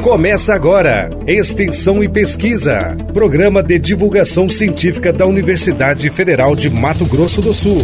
Começa agora, Extensão e Pesquisa, programa de divulgação científica da Universidade Federal de Mato Grosso do Sul.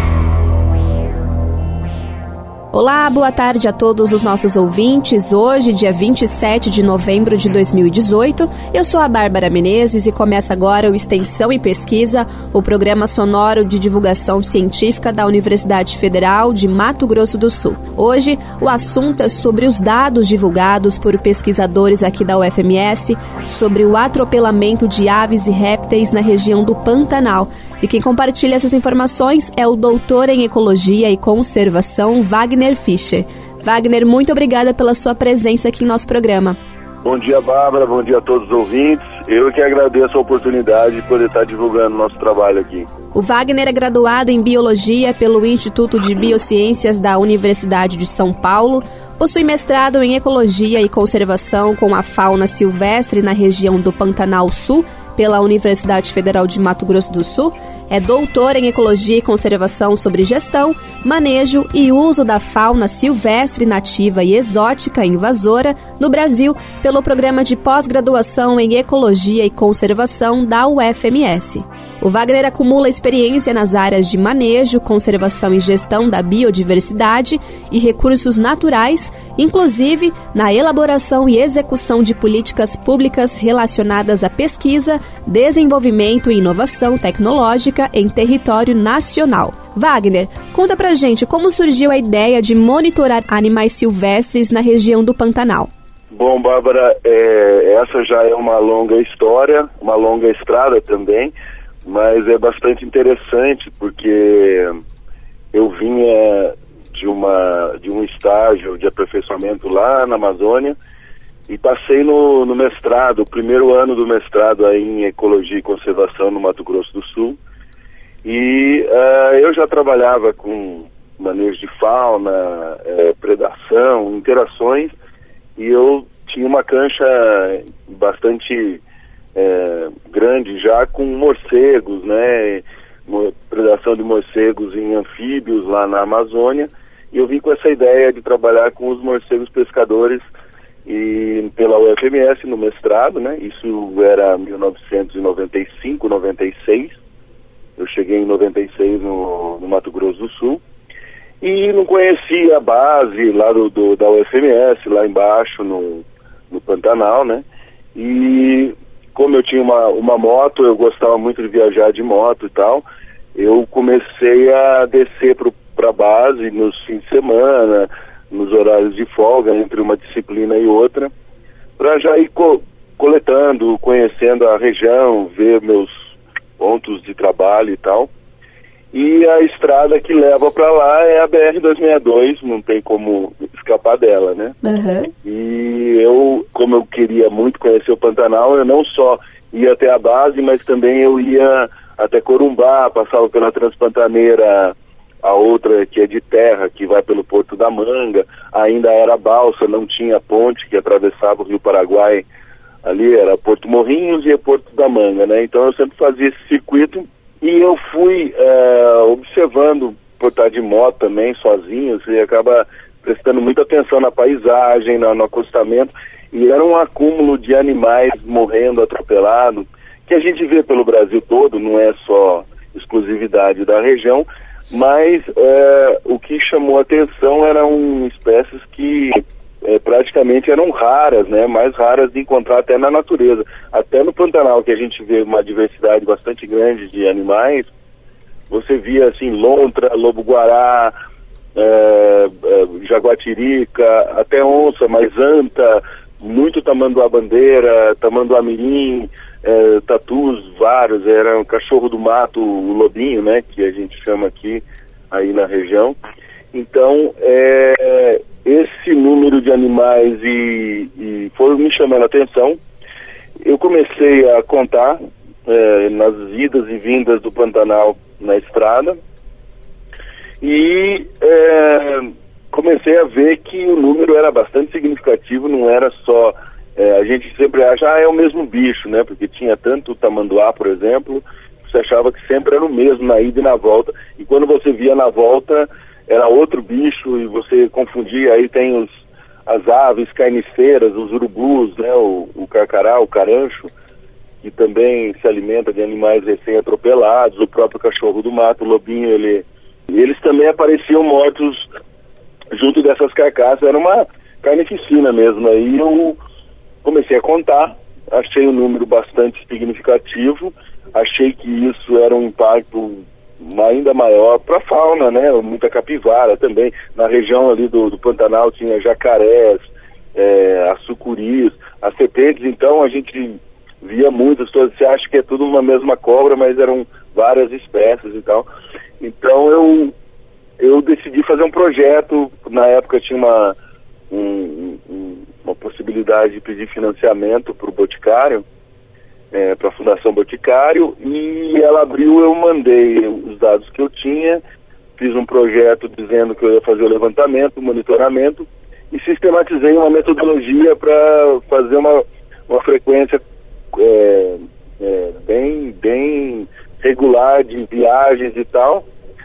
Olá, boa tarde a todos os nossos ouvintes. Hoje, dia 27 de novembro de 2018, eu sou a Bárbara Menezes e começa agora o Extensão e Pesquisa, o programa sonoro de divulgação científica da Universidade Federal de Mato Grosso do Sul. Hoje, o assunto é sobre os dados divulgados por pesquisadores aqui da UFMS sobre o atropelamento de aves e répteis na região do Pantanal. E quem compartilha essas informações é o doutor em Ecologia e Conservação, Wagner Fischer. Wagner, muito obrigada pela sua presença aqui em nosso programa. Bom dia, Bárbara. Bom dia a todos os ouvintes. Eu que agradeço a oportunidade de poder estar divulgando o nosso trabalho aqui. O Wagner é graduado em Biologia pelo Instituto de Biociências da Universidade de São Paulo, possui mestrado em Ecologia e Conservação com a fauna silvestre na região do Pantanal Sul, pela Universidade Federal de Mato Grosso do Sul, é doutor em Ecologia e Conservação sobre gestão, manejo e uso da fauna silvestre nativa e exótica invasora no Brasil pelo Programa de Pós-Graduação em Ecologia e Conservação da UFMS. O Wagner acumula experiência nas áreas de manejo, conservação e gestão da biodiversidade e recursos naturais, inclusive na elaboração e execução de políticas públicas relacionadas à pesquisa, desenvolvimento e inovação tecnológica em território nacional. Wagner, conta pra gente como surgiu a ideia de monitorar animais silvestres na região do Pantanal. Bom, Bárbara, essa já é uma longa história, uma longa estrada também, mas é bastante interessante porque eu vinha de um estágio de aperfeiçoamento lá na Amazônia e passei no mestrado, o primeiro ano do mestrado aí em Ecologia e Conservação no Mato Grosso do Sul. E eu já trabalhava com manejo de fauna, predação, interações, e eu tinha uma cancha bastante grande já com morcegos, né? Predação de morcegos em anfíbios lá na Amazônia, e eu vim com essa ideia de trabalhar com os morcegos pescadores e pela UFMS no mestrado, né? Isso era 1995, 96. Eu cheguei em 96 no Mato Grosso do Sul e não conhecia a base lá da UFMS, lá embaixo no Pantanal, né? E como eu tinha uma moto, eu gostava muito de viajar de moto e tal, eu comecei a descer para a base nos fins de semana, nos horários de folga, entre uma disciplina e outra, para já ir coletando, conhecendo a região, ver meus pontos de trabalho e tal. E a estrada que leva para lá é a BR-262, não tem como escapar dela, né? Uhum. E como eu queria muito conhecer o Pantanal, eu não só ia até a base, mas também eu ia até Corumbá, passava pela Transpantaneira, a outra que é de terra, que vai pelo Porto da Manga, ainda era balsa, não tinha ponte que atravessava o Rio Paraguai, ali era Porto Morrinhos e Porto da Manga, né? Então eu sempre fazia esse circuito e eu fui observando, por estar de moto também, sozinho, você acaba prestando muita atenção na paisagem, no acostamento, e era um acúmulo de animais morrendo, atropelados, que a gente vê pelo Brasil todo, não é só exclusividade da região, mas o que chamou a atenção eram espécies que praticamente eram raras, né? Mais raras de encontrar até na natureza. Até no Pantanal, que a gente vê uma diversidade bastante grande de animais, você via assim lontra, lobo-guará, jaguatirica, até onça, mas anta, muito tamanduá-bandeira, tamanduá-mirim, tatus, vários, era um cachorro do mato, o lobinho, né, que a gente chama aqui, aí na região. Então, esse número de animais e foi me chamando a atenção. Eu comecei a contar nas idas e vindas do Pantanal na estrada e comecei a ver que o número era bastante significativo, não era só... a gente sempre acha, é o mesmo bicho, né? Porque tinha tanto tamanduá, por exemplo, você achava que sempre era o mesmo na ida e na volta, e quando você via na volta era outro bicho e você confundia. Aí tem as aves carniceiras, os urubus, né, o carcará, o carancho, que também se alimenta de animais recém-atropelados, o próprio cachorro do mato, o lobinho, eles também apareciam mortos junto dessas carcaças, era uma carnificina mesmo. Aí eu comecei a contar, achei um número bastante significativo, achei que isso era um impacto ainda maior para a fauna, né? Muita capivara também. Na região ali do Pantanal tinha jacarés, as sucuris, as serpentes, então a gente via muitas, você acha que é tudo uma mesma cobra, mas eram várias espécies e tal. Então eu decidi fazer um projeto. Na época tinha uma possibilidade de pedir financiamento para o Boticário, para a Fundação Boticário, e ela abriu, eu mandei os dados que eu tinha, fiz um projeto dizendo que eu ia fazer o levantamento, o monitoramento, e sistematizei uma metodologia para fazer uma frequência bem regular de viagens e tal.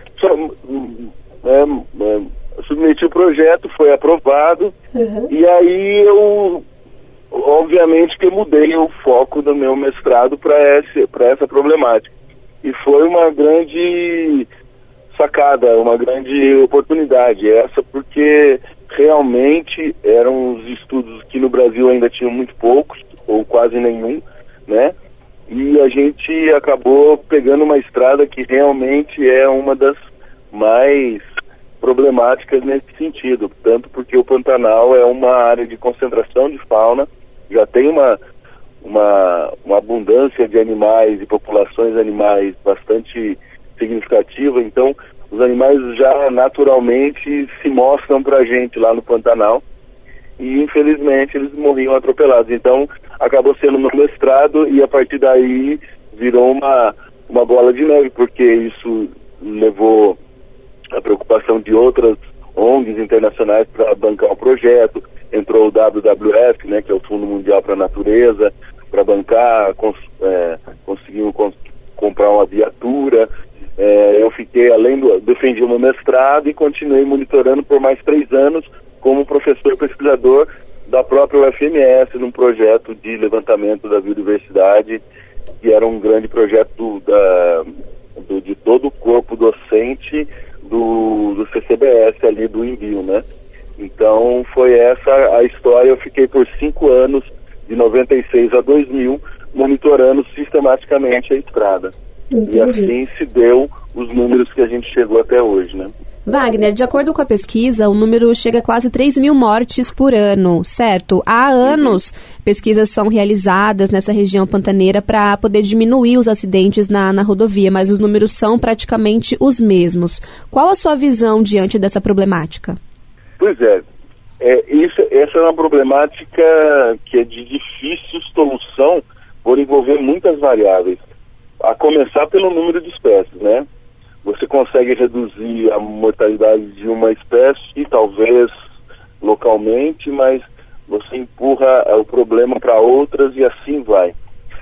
Submeti o projeto, foi aprovado, e aí eu, obviamente que eu mudei o foco do meu mestrado para essa problemática. E foi uma grande sacada, uma grande oportunidade essa, porque realmente eram os estudos que no Brasil ainda tinham muito poucos, ou quase nenhum, né? E a gente acabou pegando uma estrada que realmente é uma das mais problemáticas nesse sentido, tanto porque o Pantanal é uma área de concentração de fauna, já tem uma abundância de animais e populações animais bastante significativa, então os animais já naturalmente se mostram pra gente lá no Pantanal, e infelizmente eles morriam atropelados. Então acabou sendo meu mestrado, e a partir daí virou uma bola de neve, porque isso levou a preocupação de outras ONGs internacionais para bancar o projeto. Entrou o WWF, né, que é o Fundo Mundial para a Natureza, para bancar, conseguimos comprar uma viatura. Eu fiquei, defendi o meu mestrado e continuei monitorando por mais 3 anos como professor pesquisador da própria UFMS, num projeto de levantamento da biodiversidade, que era um grande projeto de todo o corpo docente do CCBS ali do Imbio, né? Então foi essa a história. Eu fiquei por 5 anos, de 96 a 2000, monitorando sistematicamente a estrada. Entendi. E assim se deu os números que a gente chegou até hoje, né? Wagner, de acordo com a pesquisa, o número chega a quase 3.000 mortes por ano, certo? Há anos pesquisas são realizadas nessa região pantaneira para poder diminuir os acidentes na rodovia, mas os números são praticamente os mesmos. Qual a sua visão diante dessa problemática? Pois essa é uma problemática que é de difícil solução por envolver muitas variáveis, a começar pelo número de espécies, né? Você consegue reduzir a mortalidade de uma espécie, talvez localmente, mas você empurra o problema para outras e assim vai.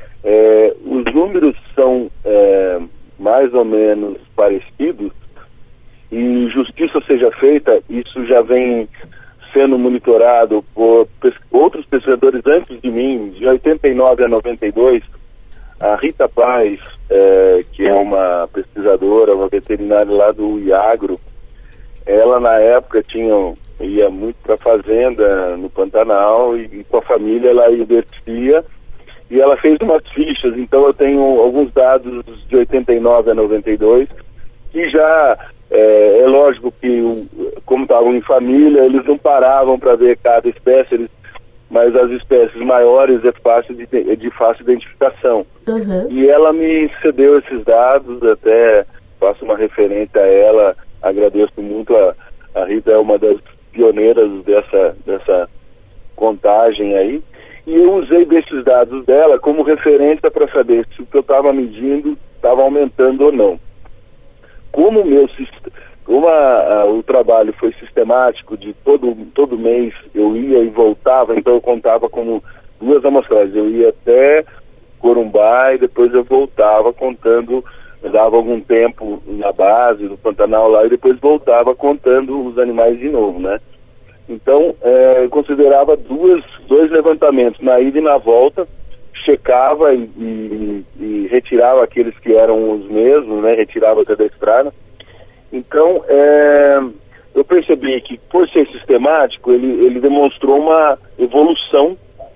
Os números são mais ou menos parecidos, e justiça seja feita, isso já vem sendo monitorado por outros pesquisadores antes de mim, de 89 a 92, a Rita Paz, que é uma pesquisadora, uma veterinária lá do IAGRO, ela na época ia muito para a fazenda no Pantanal, e com a família ela descia, e ela fez umas fichas. Então eu tenho alguns dados de 89 a 92, que já é lógico que, como estavam em família, eles não paravam para ver cada espécie, mas as espécies maiores é de fácil identificação. Uhum. E ela me cedeu esses dados, até faço uma referência a ela, agradeço muito. A Rita é uma das pioneiras dessa contagem aí, e eu usei desses dados dela como referência para saber se o que eu estava medindo estava aumentando ou não. Como o trabalho foi sistemático, de todo mês eu ia e voltava, então eu contava como 2 amostragens. Eu ia até Corumbá e depois eu voltava contando, dava algum tempo na base do Pantanal lá e depois voltava contando os animais de novo, né? Então, eu considerava dois levantamentos, na ida e na volta, checava e retirava aqueles que eram os mesmos, né, retirava até da estrada. Então, eu percebi que, por ser sistemático, ele demonstrou uma evolução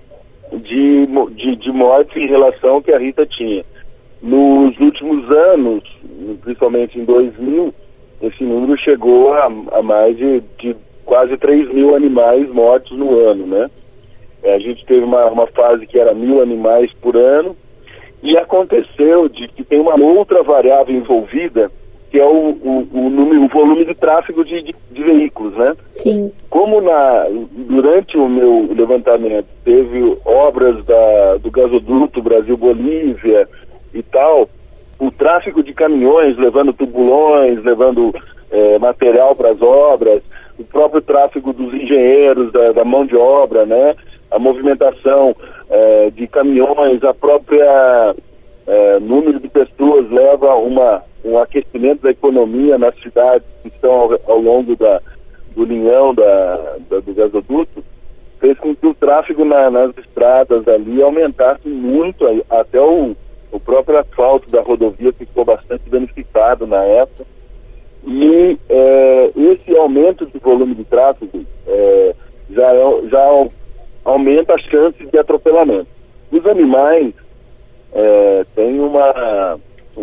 de morte em relação ao que a Rita tinha. Nos últimos anos, principalmente em 2000, esse número chegou a mais de quase 3 mil animais mortos no ano, né? A gente teve uma fase que era 1.000 animais por ano, e aconteceu de que tem uma outra variável envolvida, que é o volume de tráfego de veículos, né? Sim. Como durante o meu levantamento teve obras do gasoduto Brasil-Bolívia e tal, o tráfego de caminhões levando tubulões, levando material para as obras, o próprio tráfego dos engenheiros, da mão de obra, né? A movimentação de caminhões, a própria número de pessoas leva um aquecimento da economia nas cidades que estão ao longo do linhão do gasoduto, fez com que o tráfego nas estradas ali aumentasse muito, até o próprio asfalto da rodovia ficou bastante danificado na época. E esse aumento de volume de tráfego já aumenta a chance de atropelamento. Os animais têm uma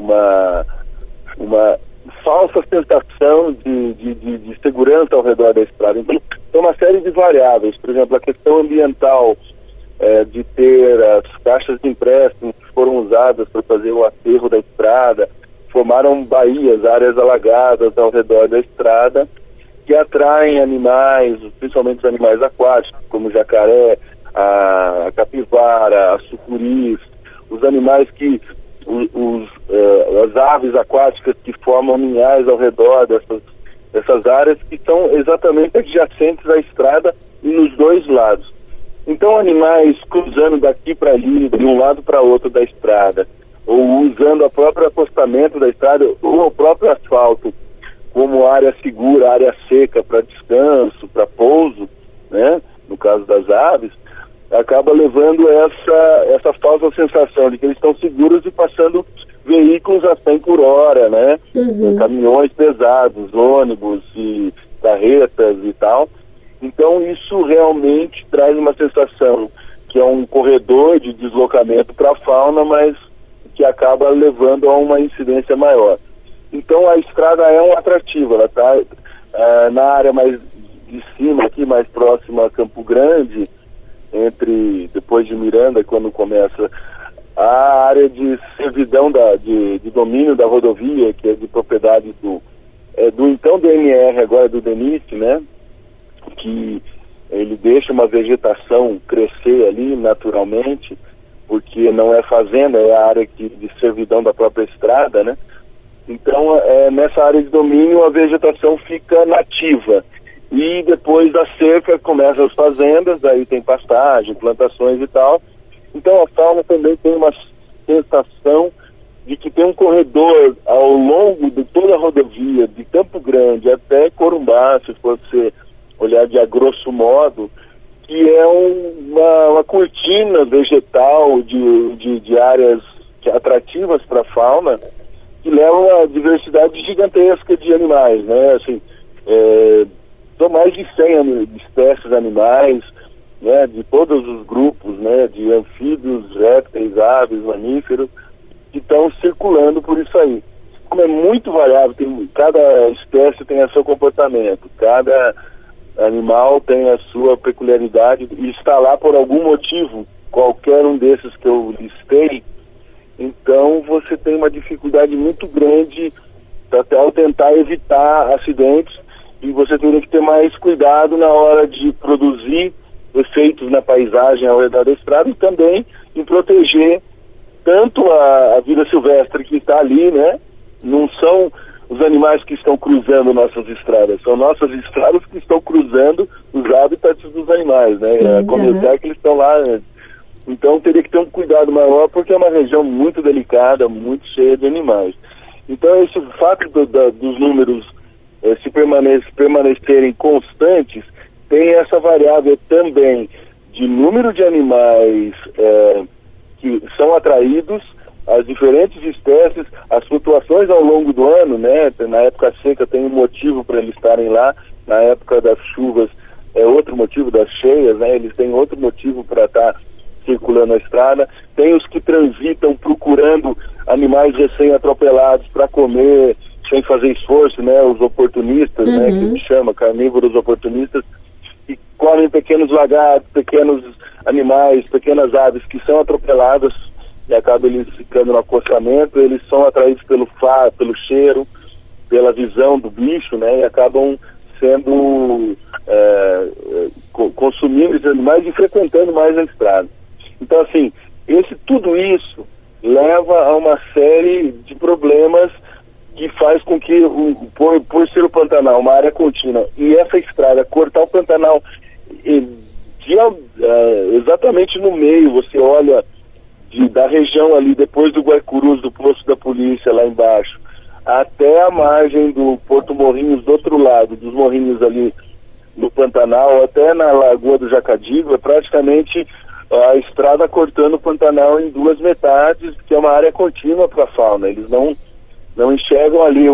falsa sensação de segurança ao redor da estrada. Então, tem uma série de variáveis. Por exemplo, a questão ambiental, de ter as caixas de empréstimo que foram usadas para fazer o aterro da estrada, formaram baías, áreas alagadas ao redor da estrada, que atraem animais, principalmente os animais aquáticos, como o jacaré, a capivara, a sucuris, os animais as aves aquáticas que formam ninhais ao redor dessas áreas, que são exatamente adjacentes à estrada e nos dois lados. Então, animais cruzando daqui para ali, de um lado para outro da estrada, ou usando o próprio acostamento da estrada, ou o próprio asfalto como área segura, área seca para descanso, para pouso, né? No caso das aves, acaba levando essa falsa sensação de que eles estão seguros e passando veículos a 100 por hora, né? Uhum. Caminhões pesados, ônibus e carretas e tal. Então isso realmente traz uma sensação que é um corredor de deslocamento para a fauna, mas que acaba levando a uma incidência maior. Então a estrada é um atrativo, ela está na área mais de cima aqui, mais próxima a Campo Grande, depois de Miranda, quando começa a área de servidão de domínio da rodovia, que é de propriedade do então DNR, agora do DENIT, né? Que ele deixa uma vegetação crescer ali naturalmente, porque não é fazenda, é a área de servidão da própria estrada, né? Então, nessa área de domínio, a vegetação fica nativa. E depois da cerca começam as fazendas, aí tem pastagem, plantações e tal. Então a fauna também tem uma sensação de que tem um corredor ao longo de toda a rodovia, de Campo Grande até Corumbá, se fosse olhar de a grosso modo, que é uma cortina vegetal de áreas atrativas para a fauna, que levam a diversidade gigantesca de animais, né? Assim, são mais de 100 espécies animais, né, de todos os grupos, né, de anfíbios, répteis, aves, mamíferos, que estão circulando por isso aí. Como é muito variável, cada espécie tem o seu comportamento, cada animal tem a sua peculiaridade e está lá por algum motivo, qualquer um desses que eu listei. Então você tem uma dificuldade muito grande até ao tentar evitar acidentes, e você teria que ter mais cuidado na hora de produzir efeitos na paisagem ao redor da estrada e também em proteger tanto a vida silvestre que está ali, né? Não são os animais que estão cruzando nossas estradas, são nossas estradas que estão cruzando os hábitats dos animais, né? Sim, Como é que eles estão lá, né? Então teria que ter um cuidado maior, porque é uma região muito delicada, muito cheia de animais. Então esse fato dos números se permanecerem constantes tem essa variável também de número de animais que são atraídos, as diferentes espécies, as flutuações ao longo do ano, né? Na época seca tem um motivo para eles estarem lá, na época das chuvas é outro motivo, das cheias, né? Eles têm outro motivo para estar circulando a estrada. Tem os que transitam procurando animais recém-atropelados para comer sem fazer esforço, né? Os oportunistas, né? Que se chama carnívoros oportunistas, que comem pequenos lagartos, pequenos animais, pequenas aves que são atropeladas e acabam eles ficando no acostamento. Eles são atraídos pelo pelo cheiro, pela visão do bicho, né? E acabam sendo consumindo esses animais e frequentando mais a estrada. Então, assim, tudo isso leva a uma série de problemas que faz com que, por ser o Pantanal uma área contínua, e essa estrada cortar o Pantanal exatamente no meio, você olha da região ali, depois do Guaicurus, do posto da polícia lá embaixo, até a margem do Porto Morrinhos, do outro lado, dos morrinhos ali no Pantanal, até na Lagoa do Jacadigo, é praticamente a estrada cortando o Pantanal em duas metades, que é uma área contínua para a fauna. Eles não enxergam ali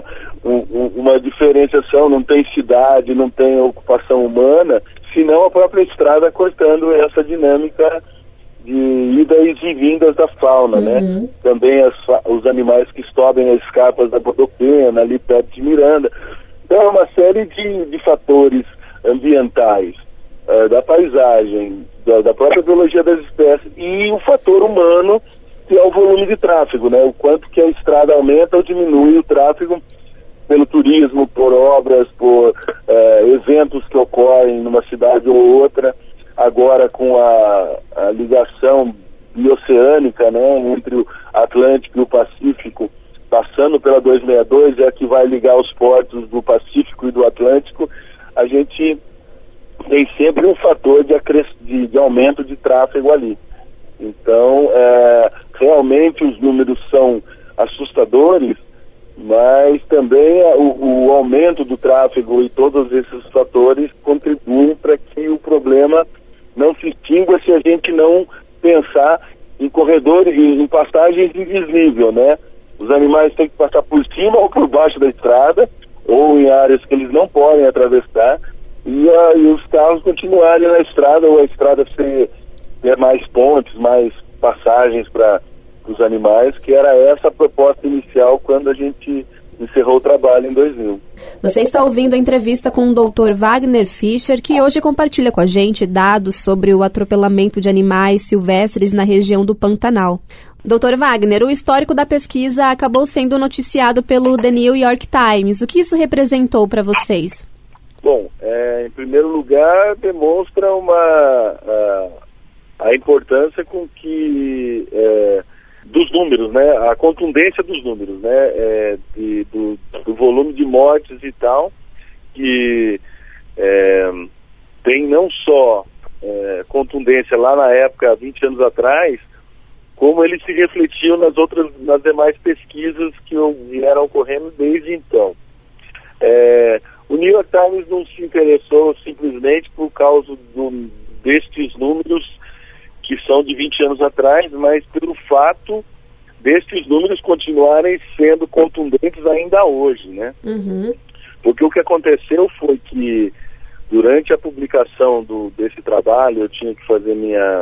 uma diferenciação, não tem cidade, não tem ocupação humana, senão a própria estrada cortando essa dinâmica de idas e vindas da fauna, né? Também os animais que sobem as escarpas da Bodopena, ali perto de Miranda. Então é uma série de fatores ambientais, da paisagem, da própria biologia das espécies e o fator humano, que é o volume de tráfego, né? O quanto que a estrada aumenta ou diminui o tráfego pelo turismo, por obras, por eventos que ocorrem numa cidade ou outra. Agora com a ligação bioceânica, né, entre o Atlântico e o Pacífico, passando pela 262, é a que vai ligar os portos do Pacífico e do Atlântico, a gente tem sempre um fator de aumento de tráfego ali. Então, realmente os números são assustadores, mas também o aumento do tráfego e todos esses fatores contribuem para que o problema não se extingua se a gente não pensar em corredores, em passagens invisíveis, né? Os animais têm que passar por cima ou por baixo da estrada, ou em áreas que eles não podem atravessar, e os carros continuarem na estrada, ou a estrada ter mais pontes, mais passagens para os animais, que era essa a proposta inicial quando a gente encerrou o trabalho em 2000. Você está ouvindo a entrevista com o Dr. Wagner Fischer, que hoje compartilha com a gente dados sobre o atropelamento de animais silvestres na região do Pantanal. Dr. Wagner, o histórico da pesquisa acabou sendo noticiado pelo The New York Times. O que isso representou para vocês? Bom, em primeiro lugar, demonstra a importância com que dos números, né, a contundência dos números, né, do volume de mortes e tal, que tem não só contundência lá na época, há 20 anos atrás, como ele se refletiu nas demais pesquisas que vieram ocorrendo desde então. O New York Times não se interessou simplesmente por causa destes números que são de 20 anos atrás, mas pelo fato destes números continuarem sendo contundentes ainda hoje, né? Porque o que aconteceu foi que durante a publicação desse trabalho eu tinha que fazer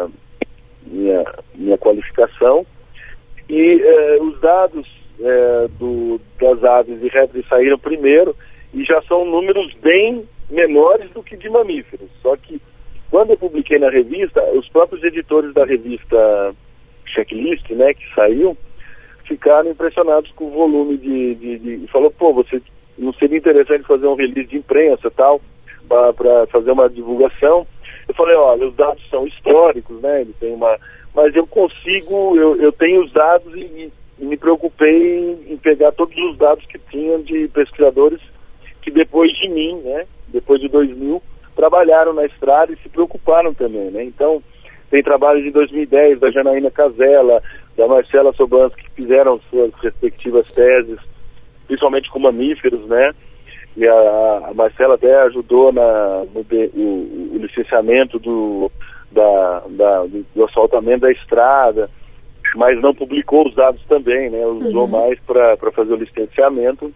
minha qualificação e os dados das aves e répteis saíram primeiro e já são números bem menores do que de mamíferos. Só que quando eu publiquei na revista, os próprios editores da revista Checklist, né, que saiu, ficaram impressionados com o volume e falou, você não seria interessante fazer um release de imprensa tal, para fazer uma divulgação? Eu falei, olha, os dados são históricos, né, mas eu consigo, eu tenho os dados e me preocupei em pegar todos os dados que tinham de pesquisadores que depois de mim, né, depois de 2000, trabalharam na estrada e se preocuparam também, né? Então, tem trabalhos de 2010 da Janaína Casella, da Marcela Sobansky, que fizeram suas respectivas teses, principalmente com mamíferos, né? e a Marcela até ajudou no licenciamento do asfaltamento da estrada, mas não publicou os dados também, né? Usou mais para fazer o licenciamento.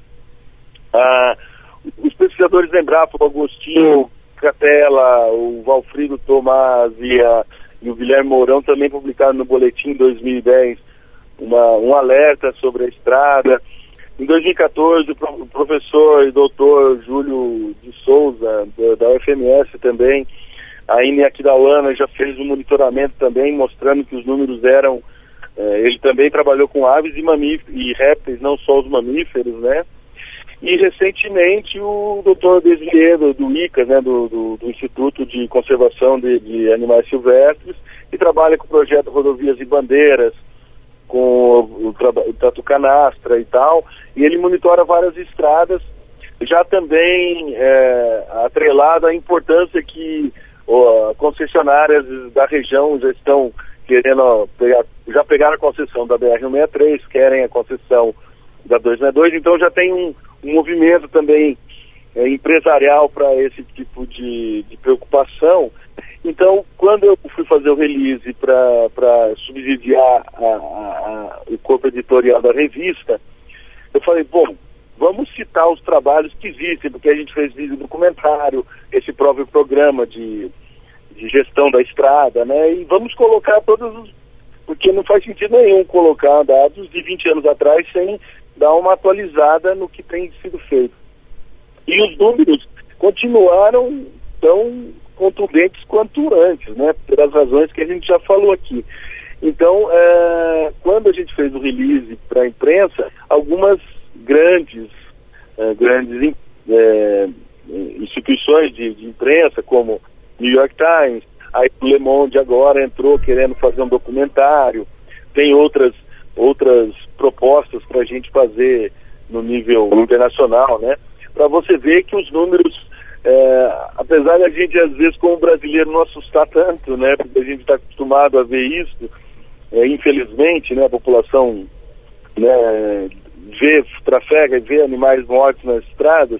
Os pesquisadores da Embrapa, o Agostinho Catella, o Valfrido Tomás e o Guilherme Mourão também publicaram no boletim 2010 um alerta sobre a estrada. Em 2014, o professor e doutor Júlio de Souza, da UFMS também, a INE Aquidauana já fez um monitoramento também, mostrando que os números eram... ele também trabalhou com aves e mamíferos, e répteis, não só os mamíferos, né? E recentemente o doutor Desviedo, do ICA, né, do Instituto de Conservação de Animais Silvestres, que trabalha com o projeto Rodovias e Bandeiras, com o Tatu Canastra e tal, e ele monitora várias estradas, já também atrelado à importância que concessionárias da região já estão querendo já pegaram a concessão da BR-163, querem a concessão da 262, então já tem um movimento também empresarial para esse tipo de preocupação. Então, quando eu fui fazer o release para subsidiar o corpo editorial da revista, eu falei, bom, vamos citar os trabalhos que existem, porque a gente fez vídeo documentário, esse próprio programa de gestão da estrada, né? E vamos colocar todos os... Porque não faz sentido nenhum colocar dados de 20 anos atrás sem dar uma atualizada no que tem sido feito. E os números continuaram tão contundentes quanto antes, né? Pelas razões que a gente já falou aqui. Então, quando a gente fez o release para a imprensa, algumas grandes instituições de imprensa, como New York Times, aí o Le Monde agora entrou querendo fazer um documentário, tem outras propostas para a gente fazer no nível internacional, né? Para você ver que os números, apesar de a gente às vezes como brasileiro não assustar tanto, né? Porque a gente está acostumado a ver isso, infelizmente, né? A população, né, trafega e vê animais mortos nas estradas.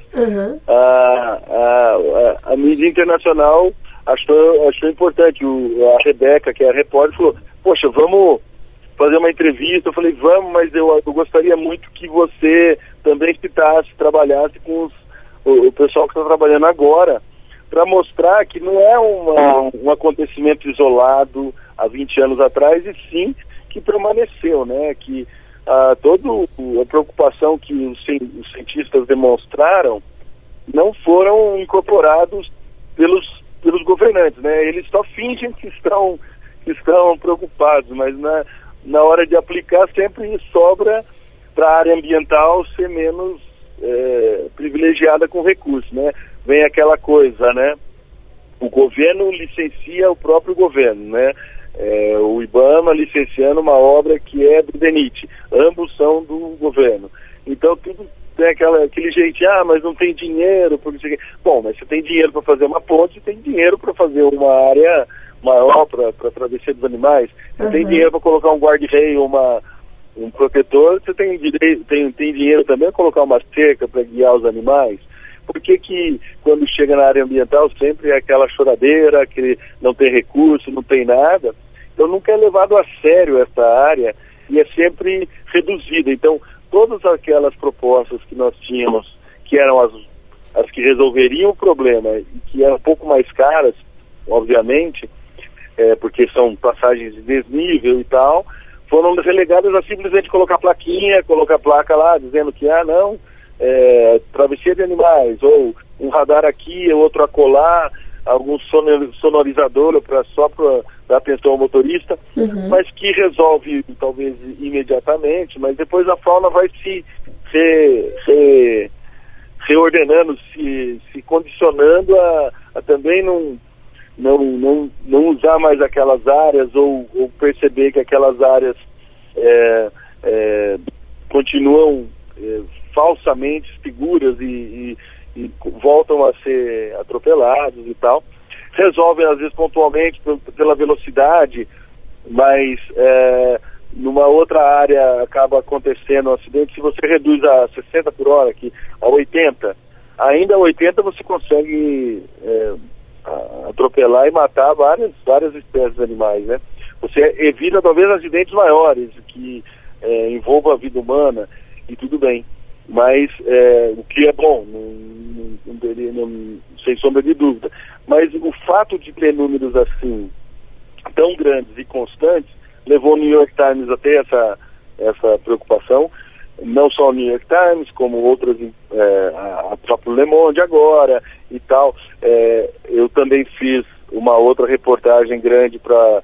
A mídia internacional achou importante. A Rebeca, que é a repórter, falou, poxa, vamos fazer uma entrevista. Eu falei, vamos, mas eu gostaria muito que você também trabalhasse com o pessoal que está trabalhando agora, para mostrar que não é um acontecimento isolado há 20 anos atrás, e sim que permaneceu, né? Que toda a preocupação que os cientistas demonstraram não foram incorporados pelos governantes, né? Eles só fingem que estão preocupados, mas na hora de aplicar sempre sobra para a área ambiental ser menos privilegiada com recursos, né? Vem aquela coisa, né? O governo licencia o próprio governo, né? O IBAMA licenciando uma obra que é do DENIT, ambos são do governo. Então tudo tem aquele jeito, mas não tem dinheiro, porque... Bom, mas você tem dinheiro para fazer uma ponte, tem dinheiro para fazer uma área maior para travessia dos animais, você tem dinheiro para colocar um guarda-reio, um protetor, você tem dinheiro também para colocar uma cerca para guiar os animais. Por que quando chega na área ambiental sempre é aquela choradeira, que não tem recurso, não tem nada? Então nunca é levado a sério essa área e é sempre reduzida. Então todas aquelas propostas que nós tínhamos, que eram as que resolveriam o problema e que eram um pouco mais caras, obviamente, porque são passagens de desnível e tal, foram relegadas a simplesmente colocar placa lá, dizendo que, travessia de animais, ou um radar aqui, outro acolá, algum sonorizador só para dar atenção ao motorista, mas que resolve talvez imediatamente, mas depois a fauna vai se reordenando, se condicionando a também não usar mais aquelas áreas ou perceber que aquelas áreas continuam falsamente seguras e voltam a ser atropelados e tal. Resolvem às vezes pontualmente pela velocidade, mas numa outra área acaba acontecendo um acidente. Se você reduz a 60 por hora, a 80, ainda a 80 você consegue atropelar e matar várias espécies de animais, né? Você evita talvez acidentes maiores que envolvam a vida humana e tudo bem, mas o que é bom, sem sombra de dúvida. Mas o fato de ter números assim tão grandes e constantes levou o New York Times a ter essa preocupação, não só o New York Times, como outras, a própria Le Monde agora e tal. Eu também fiz uma outra reportagem grande para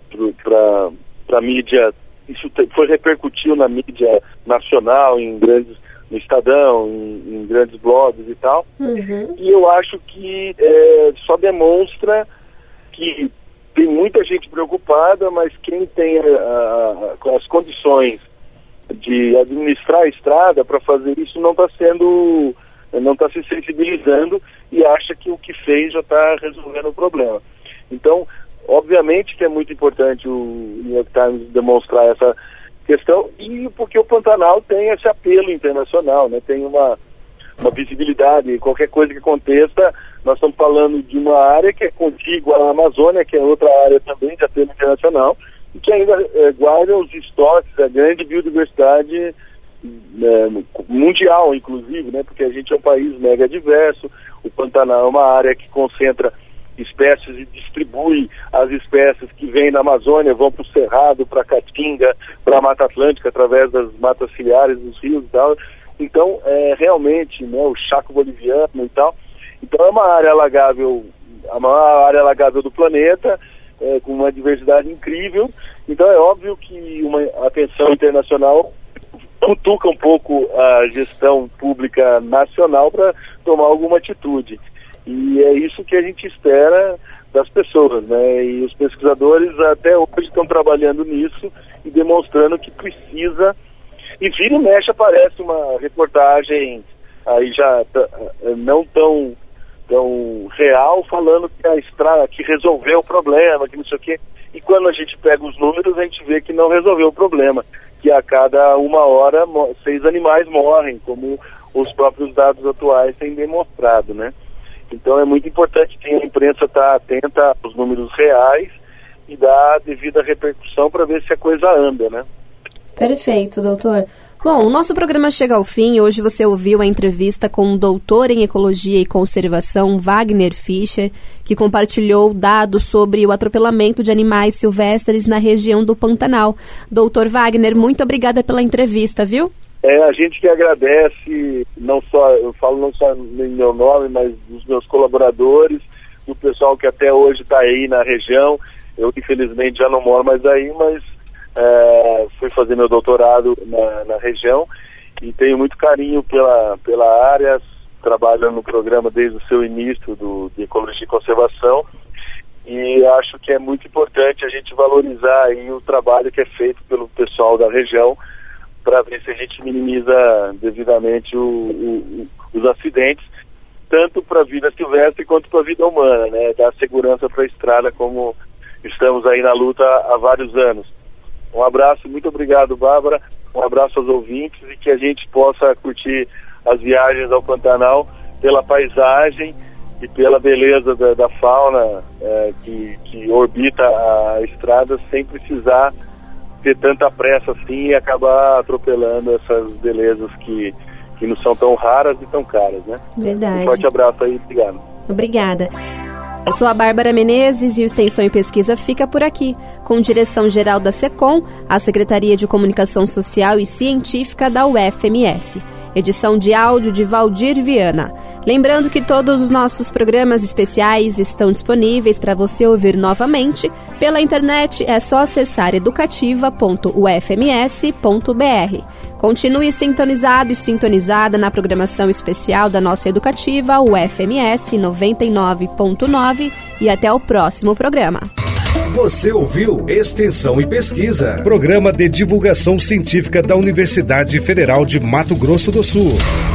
mídia, isso repercutiu na mídia nacional, no Estadão, em grandes blogs e tal. Uhum. E eu acho que só demonstra que tem muita gente preocupada, mas quem tem as condições de administrar a estrada para fazer isso não está se sensibilizando e acha que o que fez já está resolvendo o problema. Então, obviamente que é muito importante o New York Times demonstrar essa questão, e porque o Pantanal tem esse apelo internacional, né? Tem uma visibilidade, qualquer coisa que aconteça, nós estamos falando de uma área que é contígua à Amazônia, que é outra área também de apelo internacional, e que ainda guarda os estoques, a grande biodiversidade mundial, inclusive, né? Porque a gente é um país mega diverso, o Pantanal é uma área que concentra espécies e distribui as espécies que vêm na Amazônia, vão para o Cerrado, para a Caatinga, para a Mata Atlântica, através das matas ciliares dos rios e tal. Então, realmente, né, o Chaco boliviano e tal. Então, é uma área alagável, a maior área alagável do planeta, com uma diversidade incrível. Então, é óbvio que uma atenção internacional cutuca um pouco a gestão pública nacional para tomar alguma atitude. E é isso que a gente espera das pessoas, né? E os pesquisadores até hoje estão trabalhando nisso e demonstrando que precisa. E vira e mexe aparece uma reportagem aí já não tão real, falando que a estrada que resolveu o problema, que não sei o quê. E quando a gente pega os números, a gente vê que não resolveu o problema, que a cada 1 hora 6 animais morrem, como os próprios dados atuais têm demonstrado, né? Então é muito importante que a imprensa está atenta aos números reais e dar a devida repercussão para ver se a coisa anda, né? Perfeito, doutor. Bom, o nosso programa chega ao fim. Hoje você ouviu a entrevista com o doutor em Ecologia e Conservação, Wagner Fischer, que compartilhou dados sobre o atropelamento de animais silvestres na região do Pantanal. Doutor Wagner, muito obrigada pela entrevista, viu? A gente que agradece, eu falo não só em meu nome, mas dos meus colaboradores, do pessoal que até hoje está aí na região. Eu, infelizmente, já não moro mais aí, mas fui fazer meu doutorado na região e tenho muito carinho pela área, trabalho no programa desde o seu início de Ecologia e Conservação, e acho que é muito importante a gente valorizar aí o trabalho que é feito pelo pessoal da região, para ver se a gente minimiza devidamente os acidentes, tanto para a vida silvestre quanto para a vida humana, né? Dar segurança para a estrada, como estamos aí na luta há vários anos. Um abraço, muito obrigado, Bárbara, um abraço aos ouvintes, e que a gente possa curtir as viagens ao Pantanal pela paisagem e pela beleza da fauna que orbita a estrada, sem precisar ter tanta pressa assim e acabar atropelando essas belezas que não são tão raras e tão caras, né? Verdade. Um forte abraço aí, obrigado. Obrigada. Eu sou a Bárbara Menezes e o Extensão e Pesquisa fica por aqui, com direção-geral da SECOM, a Secretaria de Comunicação Social e Científica da UFMS. Edição de áudio de Valdir Viana. Lembrando que todos os nossos programas especiais estão disponíveis para você ouvir novamente. Pela internet é só acessar educativa.ufms.br. Continue sintonizado e sintonizada na programação especial da nossa educativa UFMS 99.9 e até o próximo programa. Você ouviu Extensão e Pesquisa, programa de divulgação científica da Universidade Federal de Mato Grosso do Sul.